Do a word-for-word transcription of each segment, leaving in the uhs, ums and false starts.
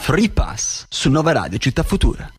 Free Pass su Nova Radio Città Futura.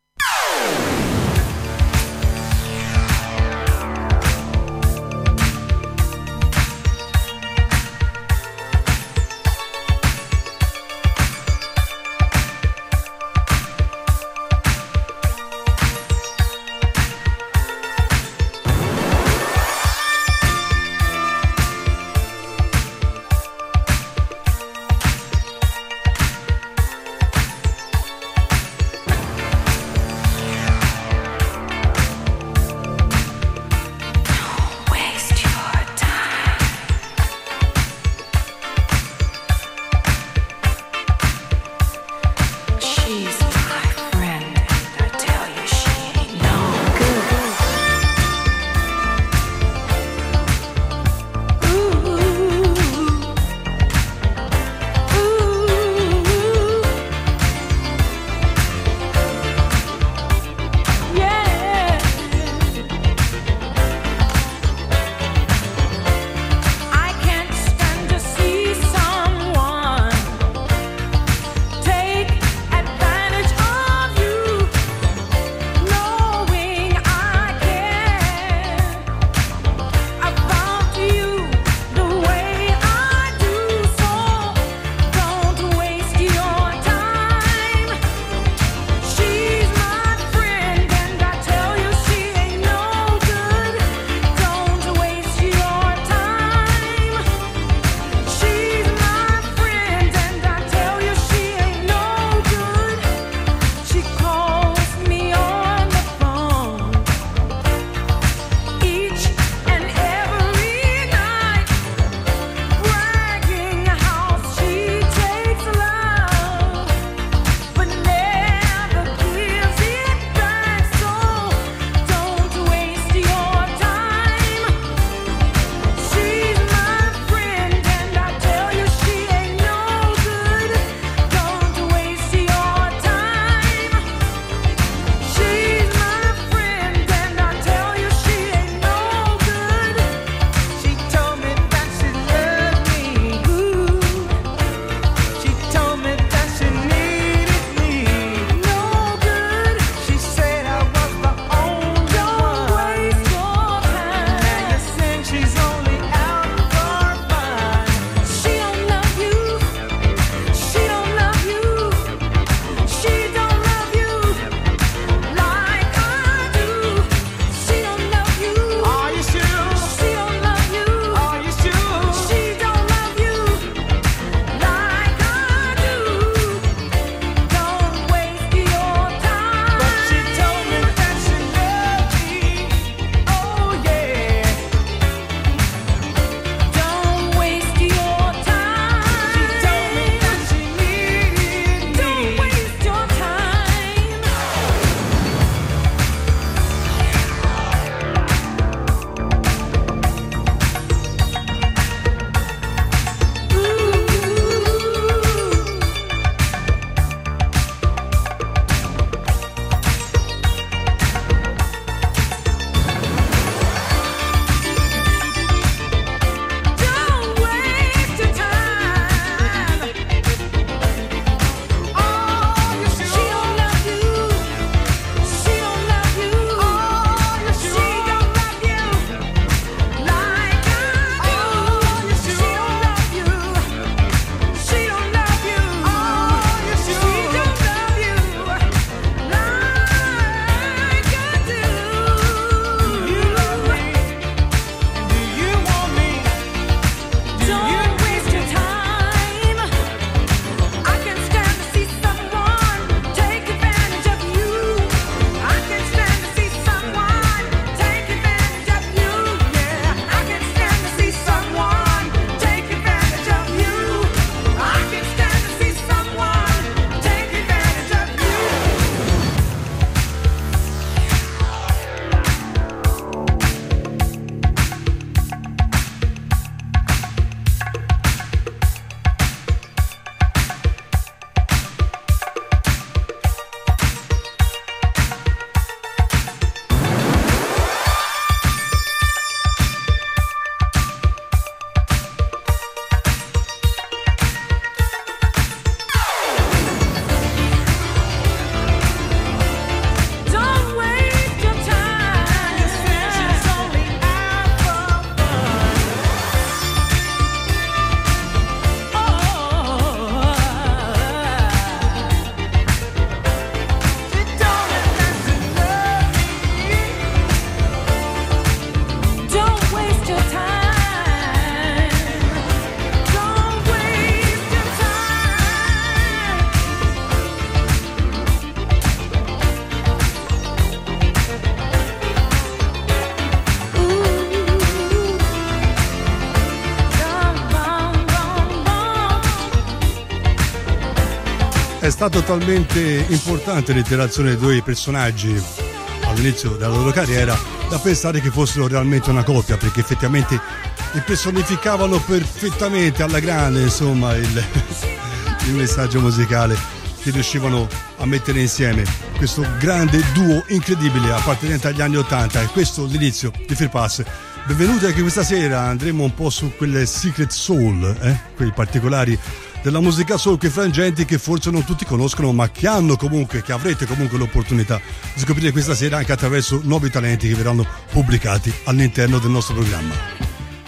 stato talmente importante l'interazione dei due personaggi all'inizio della loro carriera da pensare che fossero realmente una coppia, perché effettivamente impersonificavano perfettamente alla grande, insomma, il, il messaggio musicale che riuscivano a mettere insieme, questo grande duo incredibile appartenente agli anni ottanta. E questo l'inizio di Free Pass. Benvenuti anche questa sera, andremo un po' su quelle secret soul, eh? quei particolari della musica soul, quei frangenti che forse non tutti conoscono, ma che hanno comunque, che avrete comunque l'opportunità di scoprire questa sera anche attraverso nuovi talenti che verranno pubblicati all'interno del nostro programma.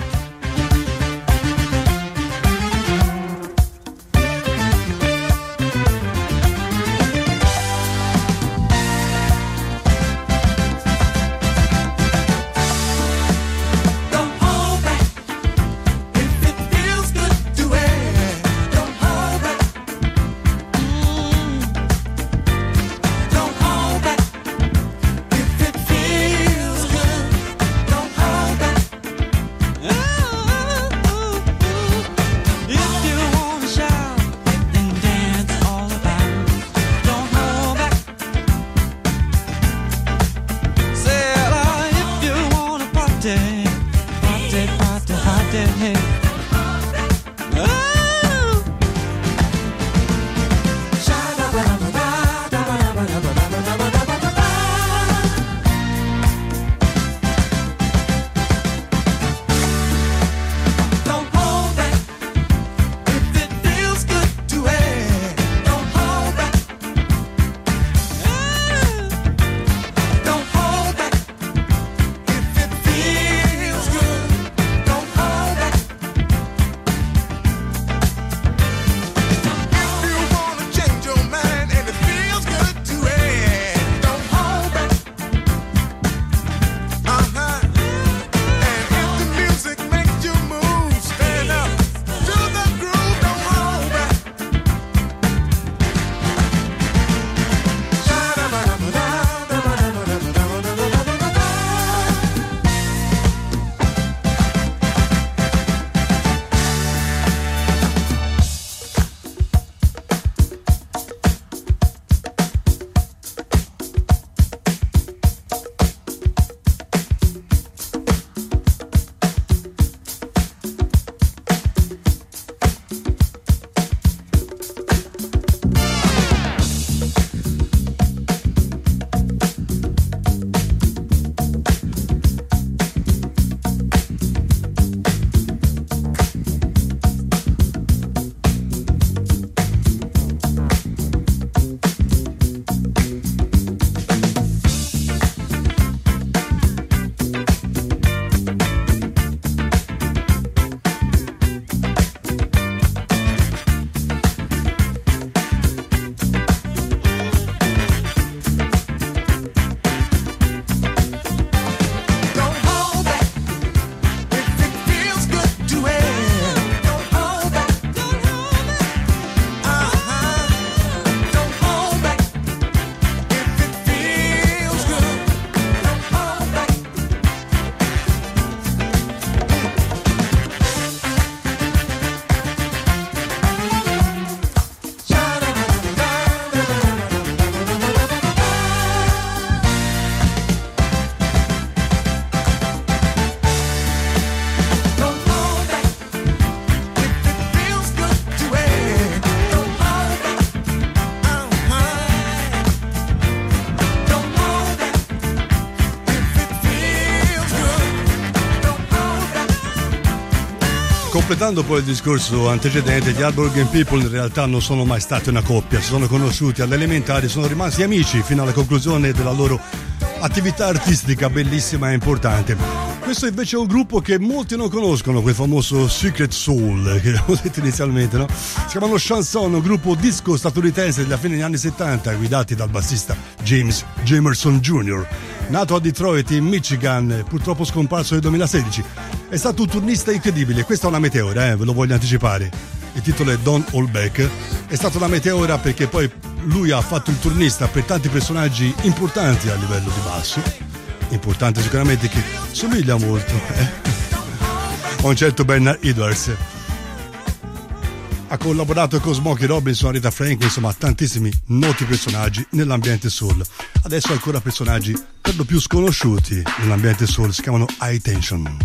Completando poi il discorso antecedente, gli Hard Organ People in realtà non sono mai stati una coppia, si sono conosciuti alle elementari, sono rimasti amici fino alla conclusione della loro attività artistica bellissima e importante. Questo invece è un gruppo che molti non conoscono, quel famoso Secret Soul che avevo detto inizialmente, no? Si chiamano Chanson, un gruppo disco statunitense della fine degli anni settanta, guidati dal bassista James Jamerson Junior Nato a Detroit in Michigan, purtroppo scomparso nel duemilasedici, è stato un turnista incredibile. Questa è una meteora, eh, ve lo voglio anticipare. Il titolo è Don't Hold Back. È stata una meteora perché poi lui ha fatto il turnista per tanti personaggi importanti a livello di basso, importante sicuramente, che somiglia molto eh? a un certo Bernard Edwards. Ha collaborato con Smokey Robinson, Rita Franklin, insomma tantissimi noti personaggi nell'ambiente soul. Adesso ancora personaggi per lo più sconosciuti nell'ambiente soul, si chiamano High Tension.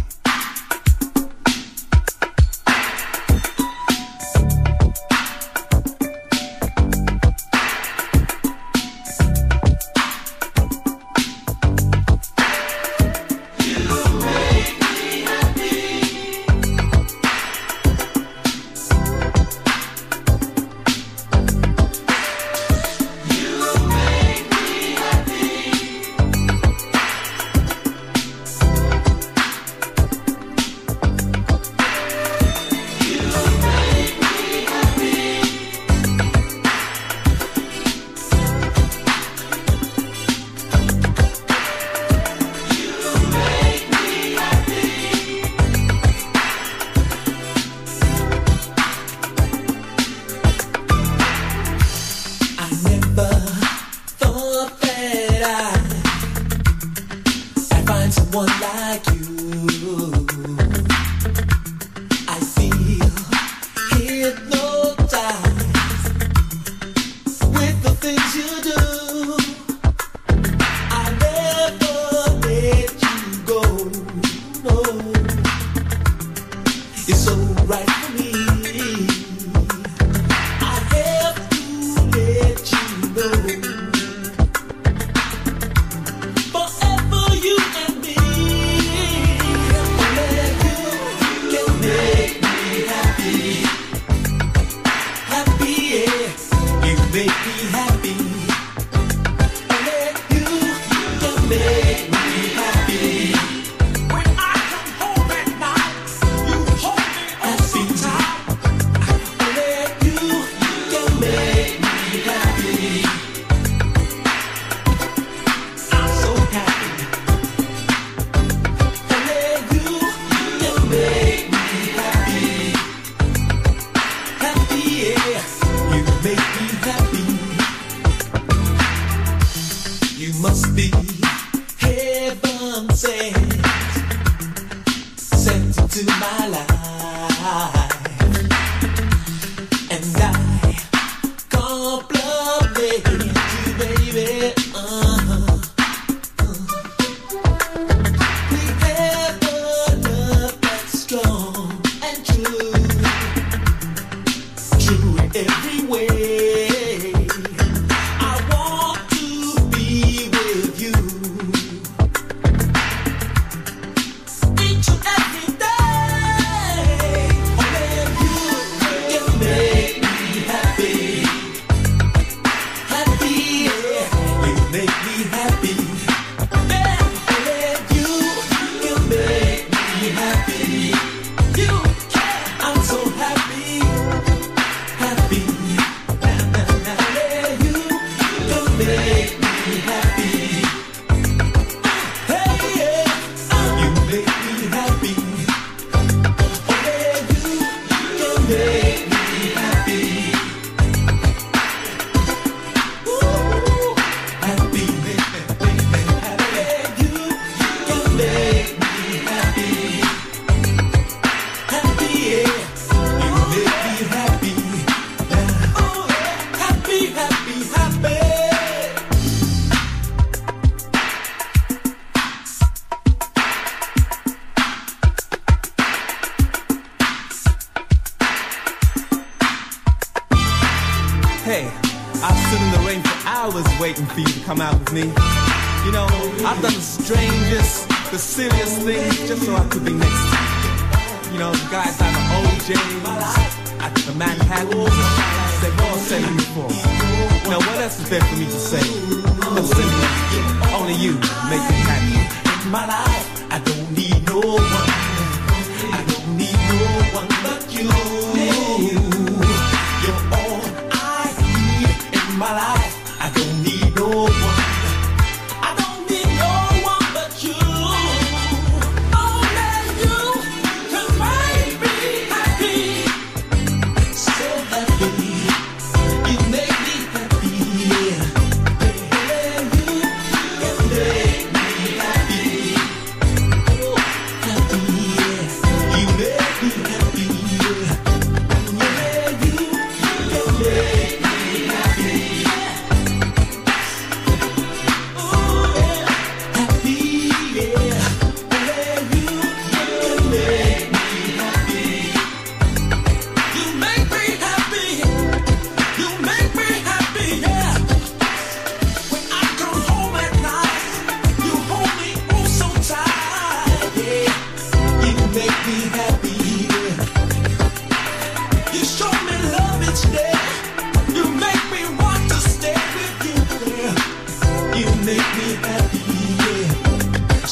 You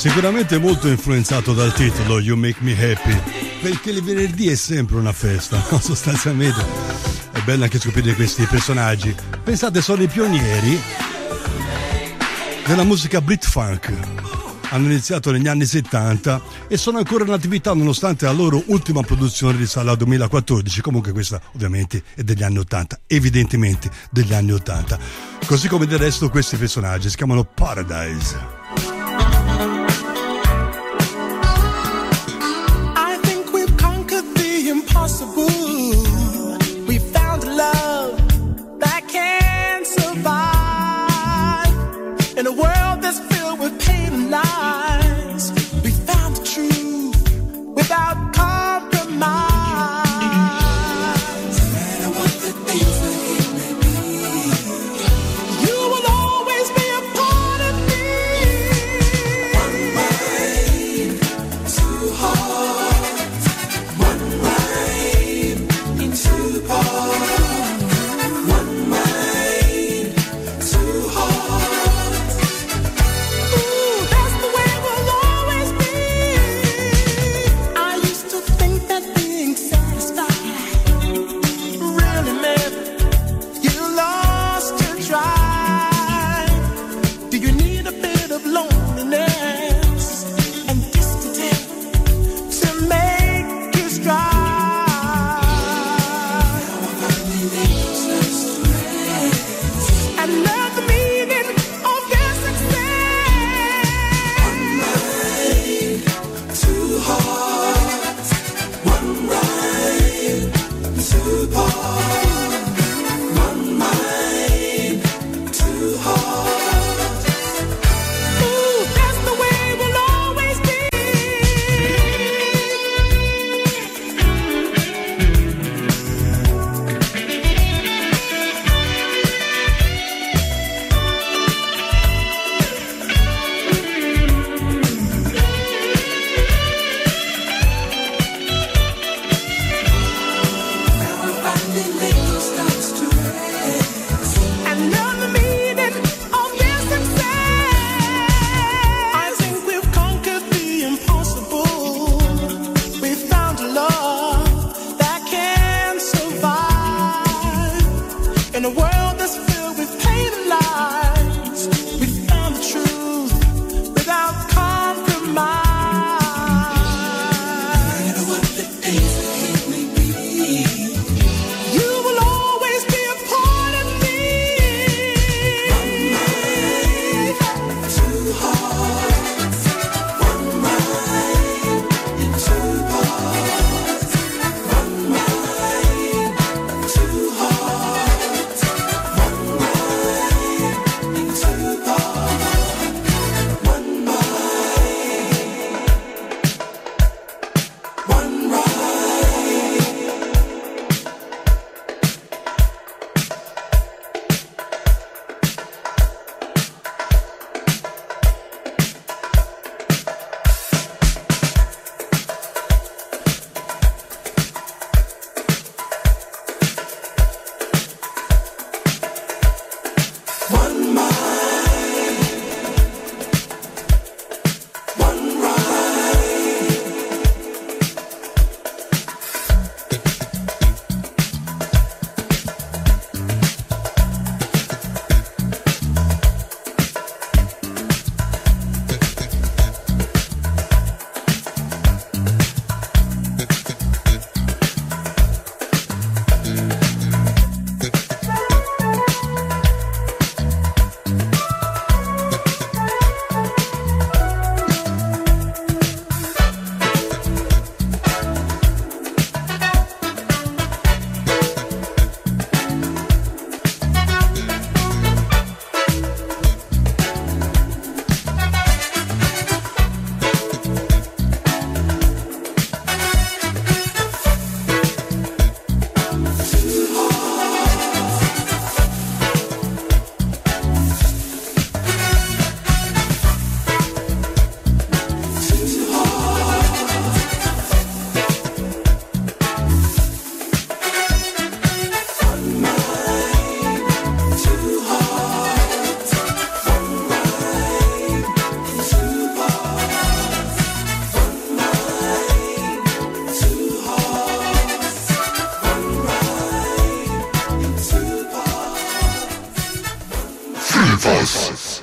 Sicuramente molto influenzato dal titolo You Make Me Happy, perché il venerdì è sempre una festa, no? Sostanzialmente è bello anche scoprire questi personaggi. Pensate, sono i pionieri della musica Brit Funk. Hanno iniziato negli anni settanta e sono ancora in attività nonostante la loro ultima produzione risale al duemilaquattordici. Comunque questa ovviamente è degli anni ottanta, evidentemente degli anni ottanta. Così come del resto questi personaggi si chiamano Paradise. We found a love that can survive in a world that's filled with pain and lies. We found the truth without compromise. No matter what the things that it may be, you will always be a part of me. One mind, two hearts, one mind, two hearts, one mind, two hearts. Ooh, that's the way we Fast.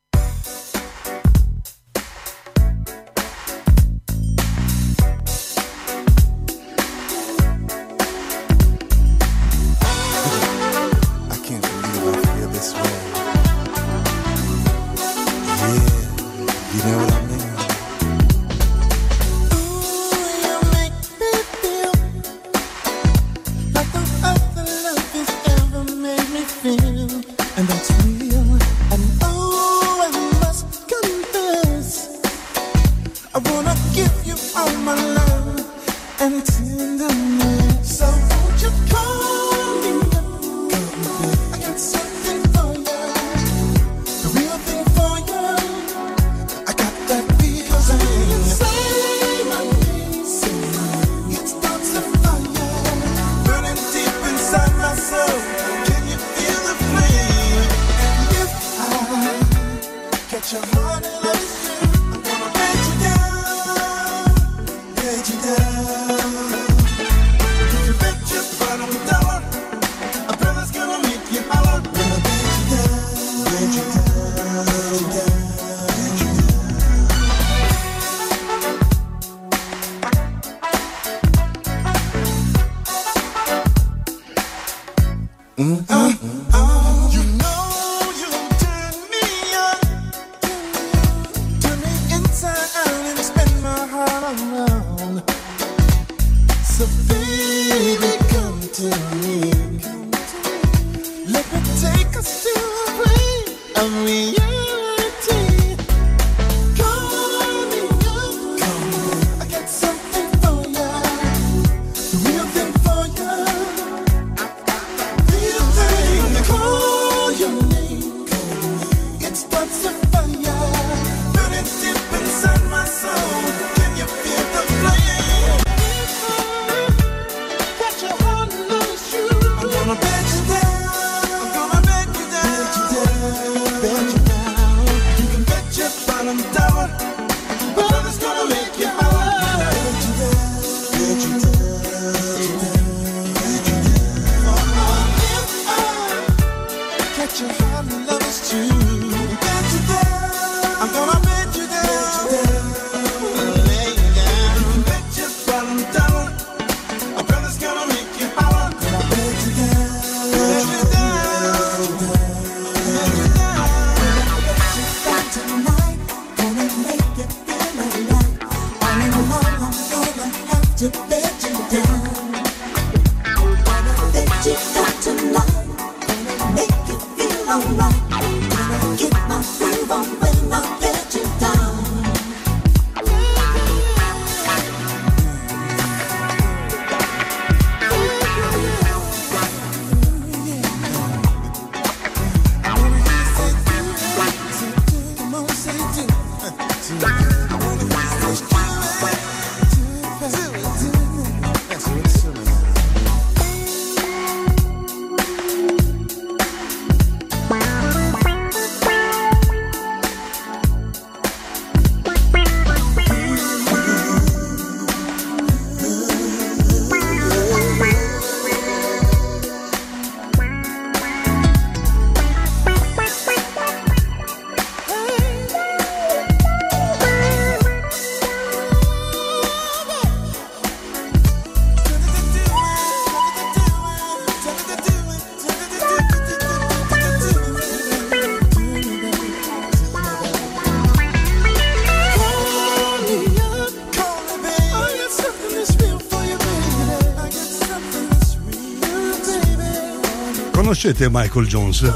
Conoscete Michael Jones?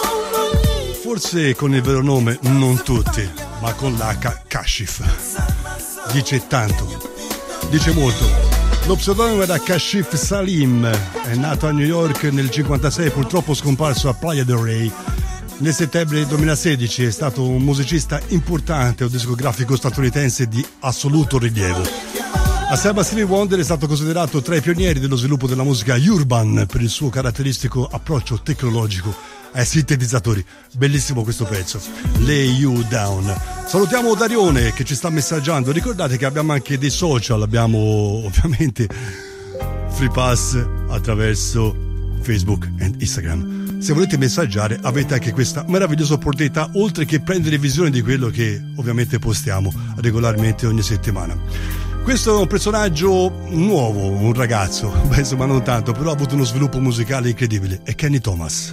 Forse con il vero nome non tutti, ma con l'H Kashif. Dice tanto, dice molto. Lo pseudonimo era Kashif Salim, è nato a New York nel cinquantasei, purtroppo scomparso a Playa del Rey. Nel settembre del duemilasedici è stato un musicista importante, un discografico statunitense di assoluto rilievo. Assieme a Stevie Wonder è stato considerato tra i pionieri dello sviluppo della musica urban per il suo caratteristico approccio tecnologico ai sintetizzatori. Bellissimo questo pezzo, Lay You Down. Salutiamo Darione che ci sta messaggiando. Ricordate che abbiamo anche dei social, abbiamo ovviamente Free Pass attraverso Facebook e Instagram. se volete messaggiare avete anche questa meravigliosa opportunità, oltre che prendere visione di quello che ovviamente postiamo regolarmente ogni settimana. Questo è un personaggio nuovo, un ragazzo, beh, insomma non tanto, però ha avuto uno sviluppo musicale incredibile, è Kenny Thomas.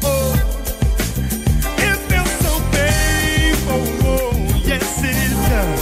Yes, it does.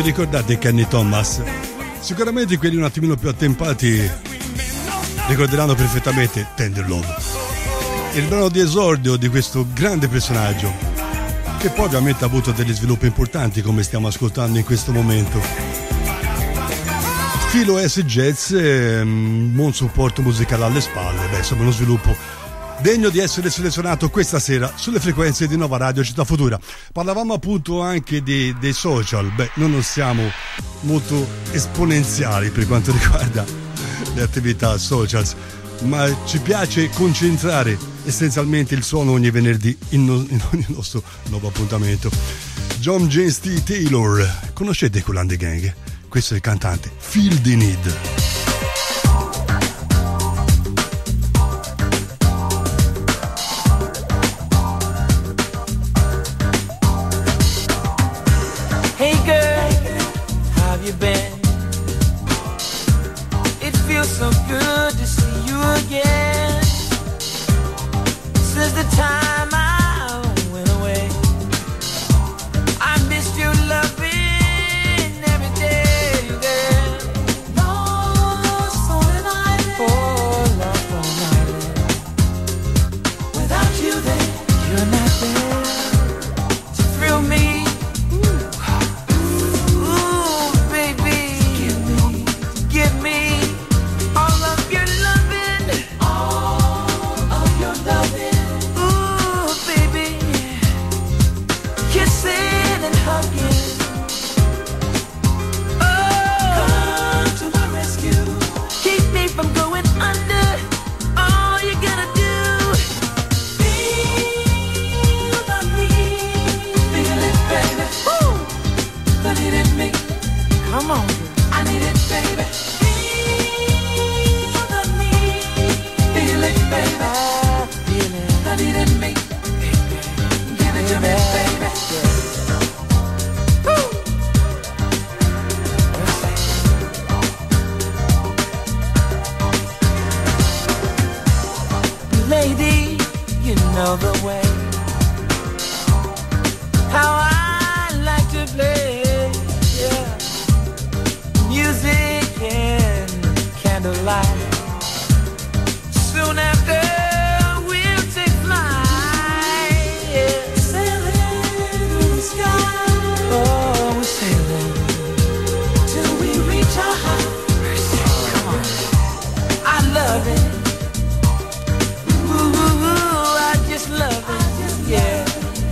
vi ricordate Kenny Thomas? Sicuramente quelli un attimino più attempati ricorderanno perfettamente Tender Love, il brano di esordio di questo grande personaggio, che poi ovviamente ha avuto degli sviluppi importanti, come stiamo ascoltando in questo momento. Filo S Jazz, un buon supporto musicale alle spalle, beh, insomma uno sviluppo degno di essere selezionato questa sera sulle frequenze di Nova Radio Città Futura. Parlavamo appunto anche di, dei social, beh, noi non siamo molto esponenziali per quanto riguarda le attività socials, ma ci piace concentrare essenzialmente il suono ogni venerdì in, no, in ogni nostro nuovo appuntamento. John James T. Taylor, conoscete Kool and the Gang? Questo è il cantante Feel the Need. Hey girl, how have you been? It feels so good to see you again. Since the time I went away, I missed your loving every day, girl. Lost on an island, oh, lost on an island. Without you there, you're not there to thrill me. Lady, you know the way, how I like to play, yeah. Music and candlelight. Soon after we'll take flight, yeah. Sailing through the sky, oh, we're sailing till we reach our high. Come on, I love it. Love it, yeah.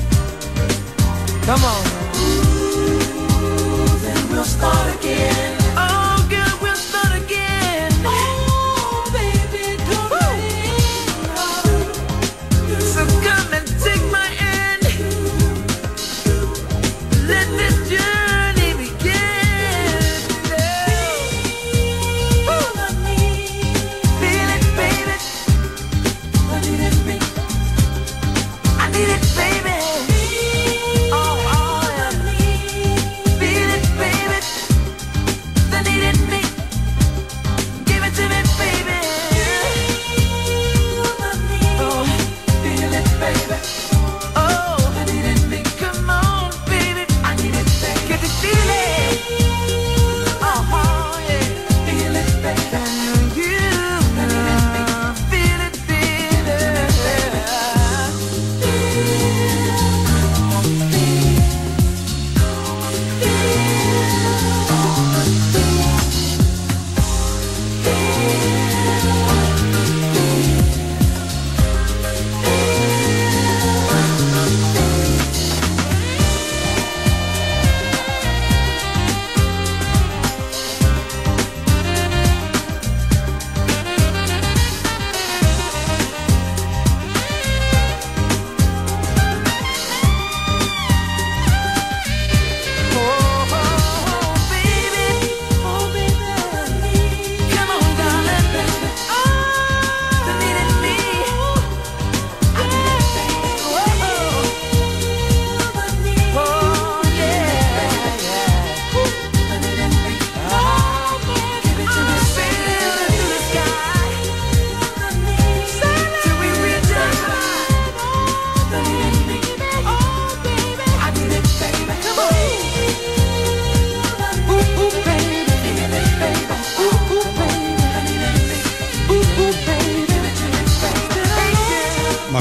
Come on. Ooh, then we'll start again. Oh, girl, we'll start again. Oh, baby, don't let it. So come and take my hand. Let this journey begin. Feel on me. Feel it, baby. Put it in me. Feel it, baby. Oh, oh, yeah. Feel it, baby.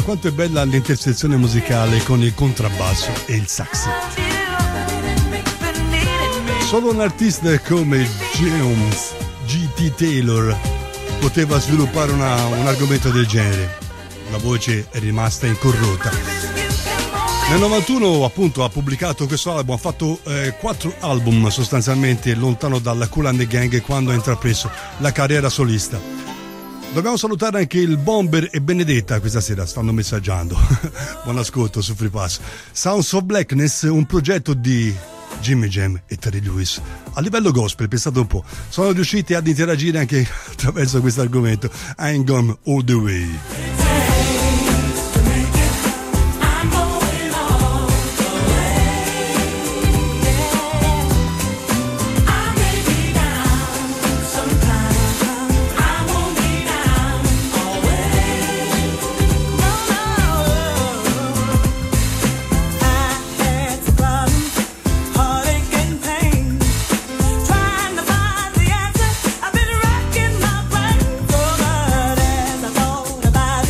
quanto è bella l'intersezione musicale con il contrabbasso e il sax. Solo un artista come James G T Taylor poteva sviluppare una, un argomento del genere. La voce è rimasta incorrotta. Nel novantuno appunto ha pubblicato questo album, ha fatto eh, quattro album sostanzialmente lontano dalla Kool and the Gang quando ha intrapreso la carriera solista. Dobbiamo salutare anche il Bomber e Benedetta questa sera, stanno messaggiando. Buon ascolto su Free Pass. Sounds of Blackness, un progetto di Jimmy Jam e Terry Lewis. A livello gospel, pensate un po', sono riusciti ad interagire anche attraverso questo argomento. I'm gone all the way. About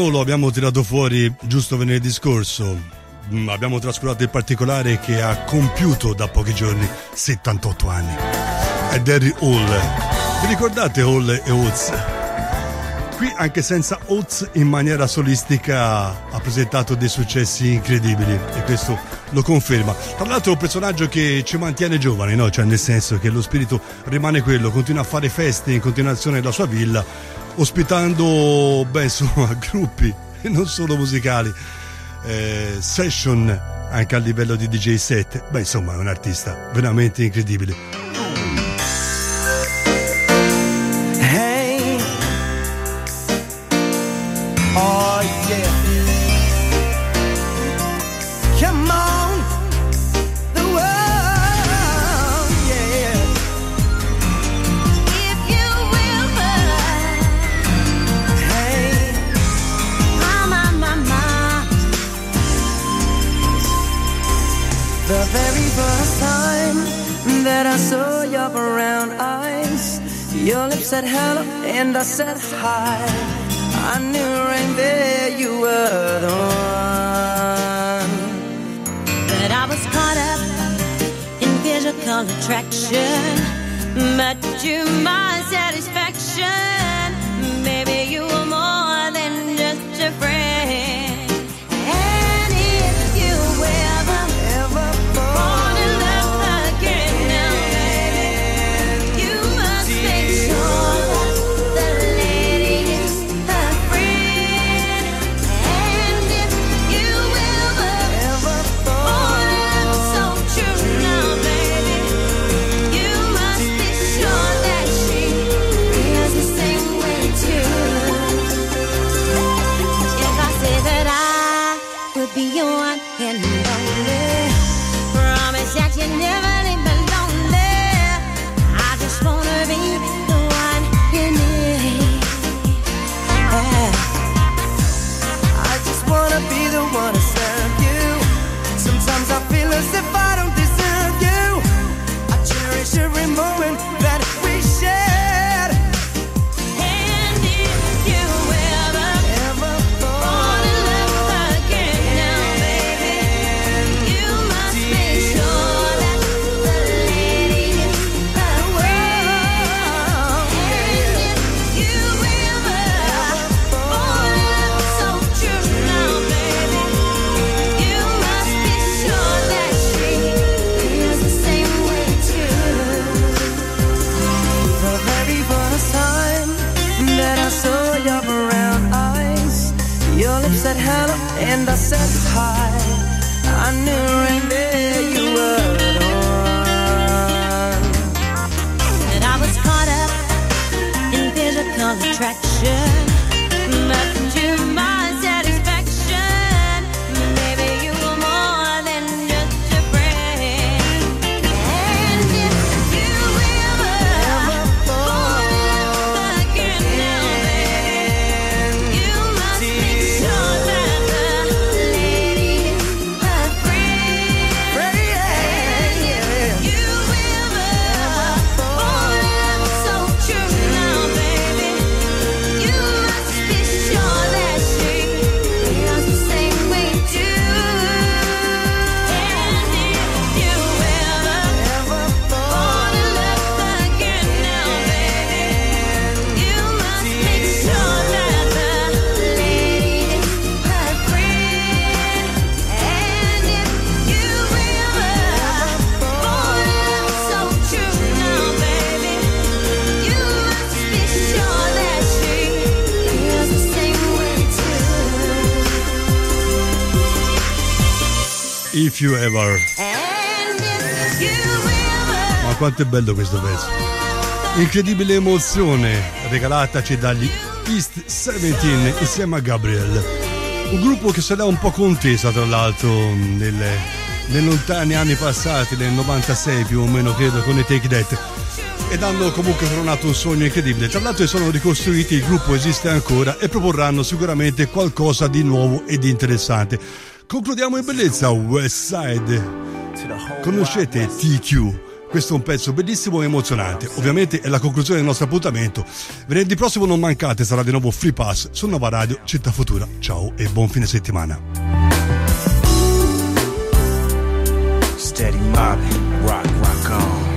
lo abbiamo tirato fuori giusto venerdì scorso. Mm, abbiamo trascurato il particolare che ha compiuto da pochi giorni settantotto anni. È Derry Hall. Vi ricordate Hall e Oates? Qui anche senza Oates in maniera solistica ha presentato dei successi incredibili e questo lo conferma. Tra l'altro è un personaggio che ci mantiene giovani, no? Cioè nel senso che lo spirito rimane quello, continua a fare feste in continuazione della sua villa, ospitando, beh insomma, gruppi e non solo musicali, eh, session anche a livello di D J set. Beh insomma è un artista veramente incredibile. Oh yeah, come on, the world, yeah. If you will, Hey, my, my, my, my. the very first time that I saw your brown eyes, your lips said hello and I said hi. I knew right there you were the one. But I was caught up in physical attraction, but to my satisfaction, maybe you were more than just a friend. And if you ever Ever fall fall in love again now, baby, you must make sure that the lady is her friend. And if you ever ever fall fall in love so true now, baby, you must be sure that she feels the same way too. If I say that I would be your one and only, promise that you never leave me lonely. I just wanna be the one you need. I just wanna be the one to serve you. Sometimes I feel as if I don't deserve you. I cherish every moment that we shared. And if you ever Ever fall fall in love again now, baby, you must make sure that the lady is her friend. And if you ever fall in love so true now, baby, you must be sure that she feels the same way too. the very first time that I saw your brown eyes, your lips said hello and I said hi. I knew right there you were the one. And I was caught up in physical attraction, but to my satisfaction, maybe you were more than just a friend. And if you ever fall in love again now, baby, you must make sure that the lady is her friend. Yeah, yeah. You ever fall in love so true now, baby, you must be sure that she feels the same way too. And if you ever Ever fall fall in love again now, baby, you must make sure that the lady is her friend. And if you ever fall in love so true now, baby, you must be sure that she feels the same way too. If You Ever. And if you ever Ma quanto è bello questo pezzo. Incredibile emozione regalataci dagli East diciassette insieme a Gabriel. Un gruppo che se l'ha un po' contesa tra l'altro nelle, nei lontani anni passati, nel novantasei più o meno credo, con i Take That. Ed hanno comunque coronato un sogno incredibile. Tra l'altro sono ricostruiti, il gruppo esiste ancora e proporranno sicuramente qualcosa di nuovo e di interessante. Concludiamo in bellezza West Side. Conoscete T Q? Questo è un pezzo bellissimo e emozionante. Ovviamente è la conclusione del nostro appuntamento. Venerdì prossimo non mancate, sarà di nuovo Free Pass su Nova Radio Città Futura. Ciao e buon fine settimana. Steady mobbing, rock, rock on.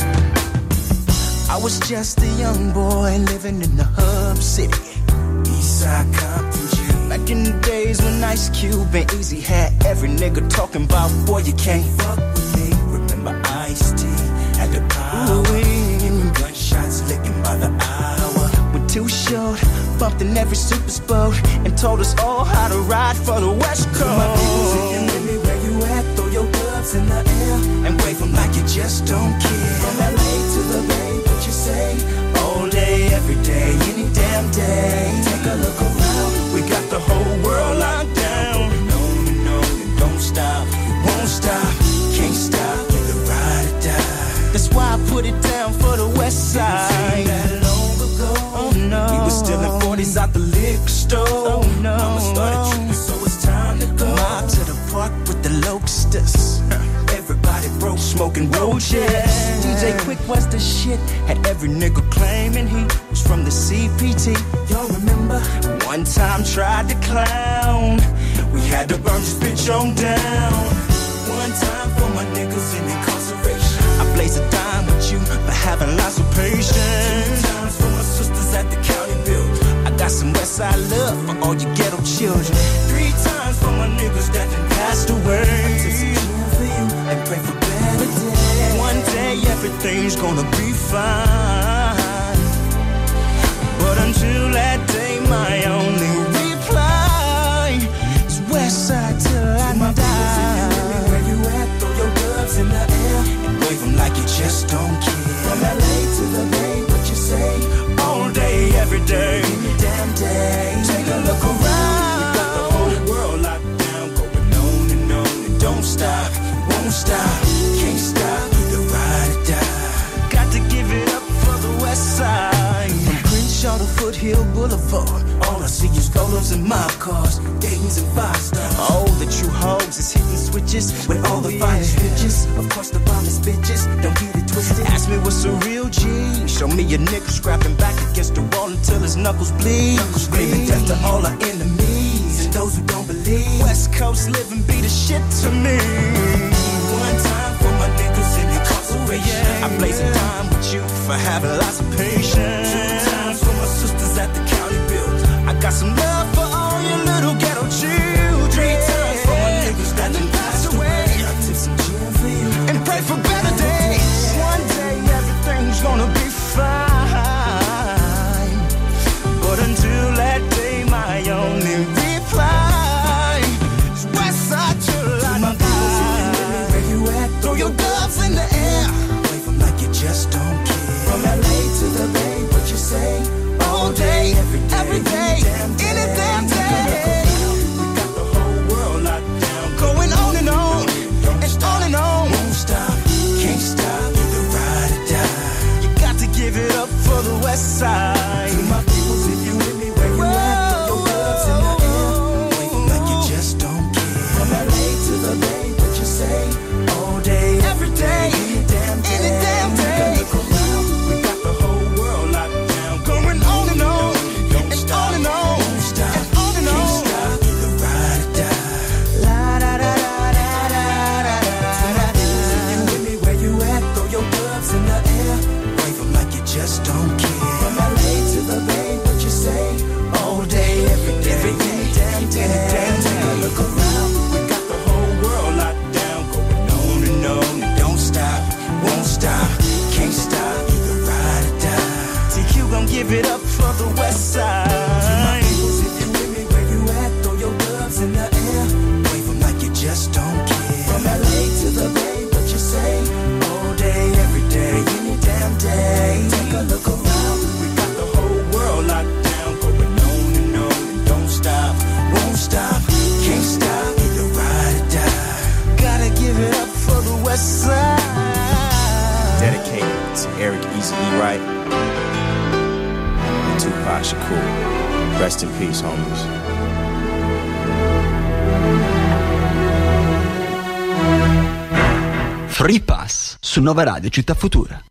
I was just a young boy living in the hub city, Eastside Compton G. Back in the days when Ice Cube and Easy had every nigga talking about, boy, you can't fuck with me. Remember Ice-T had the power. Ooh, gunshots licking by the hour. When Too Short bumped in every super boat and told us all how to ride for the West Coast. My people singing with me, where you at? Throw your gloves in the air and wave them like you just don't care. From L A to the Bay, what you say? All day, every day, any damn day. Take a look around, we got the whole world locked down. Going on and on and don't stop, won't stop, can't stop, either ride or die. That's why I put it down for the West Side. Ain't that long ago? Oh no, we was stealing forties out the liquor store. Oh no, Mama started tripping, so it's time to go. Mob to the park with the Locusts. Everybody broke, smoking roaches. D J Quick was the shit. Had every nigga claiming he was from the C P T. Y'all remember? One time tried to clown. We had to burn this bitch on down. One time for my niggas in incarceration. I blaze a dime with you for having lots of patience. Two times for my sisters at the county build. I got some Westside love for all you ghetto children. Three times for my niggas that done passed away. I took some time for you and pray for better days. One day everything's gonna be fine, but until that day my only reply is Westside till I my die. Where you at? Throw your gloves in the air and wave them like you just don't care. From L A to the Bay, what you say? All day, every day, any damn day. Take a look around, we got the whole world locked down. Going on and on and don't stop, won't stop, can't stop, either ride or die. Got to give it up for the West Side. From Crenshaw to Foothill Boulevard, all I see is rollers and mob cars, Dayton's and five stars. Oh, the true hoes is hitting switches with all the finest bitches. Of course the bombest bitches, don't get it twisted. Ask me what's a real G. Show me a nigga scrapping back against the wall until his knuckles bleed. Screaming death to all our enemies and those who don't believe. West Coast living be the shit to me. One time for my niggas in incarceration. I blaze a dime with you for having lots of patience. Two times for my sisters at the county build. I got some love for all your little ghetto children. Three times for my niggas that done passed away. I tip some gin for you and pray for better days. One day everything's gonna be fine, but until that day my only reply is Westside till I die. Where you at? Throw your gloves in the air, wave them like you just don't care. From L A to the Bay, what you say? All day, every day, every day, any damn day. We got the whole world locked down. Going on and on, and on and on. Won't stop, can't stop, either ride or die. You got to give it up for the West Side. To my peoples, if you with me, where you at? Throw your gloves in the air, wave them like you just don't care. From L A to the Bay, what you say? All day, every day, any damn day. Any damn day. Look around, we got the whole world locked down. Going on and on, and on and on, and on and on. Can't stop, either ride or die. La da da da da da da da da. If you with me, where you at? Throw your gloves in the air, wave them like you just don't care. From L A to the Bay, what you say? All day, every day, every day, damn day. Take a look around, we got the whole world locked down. Going on and on, and don't stop, won't stop, can't stop, either ride or die. T Q gon' give it up for the West Side. To my peoples, if you with me, where you at? Throw your gloves in the air, wave them like you just don't care. From L A to the Bay, what you say? All day, every day, any damn day. Take a look around, we got the whole world locked down. Going on and on, and don't stop, won't stop, can't stop, either ride or die. Gotta give it up for the West Side. Dedicated to Eric Easy E. Wright and Tupac Shakur. Rest in peace, homies. Free Pass su Nova Radio Città Futura.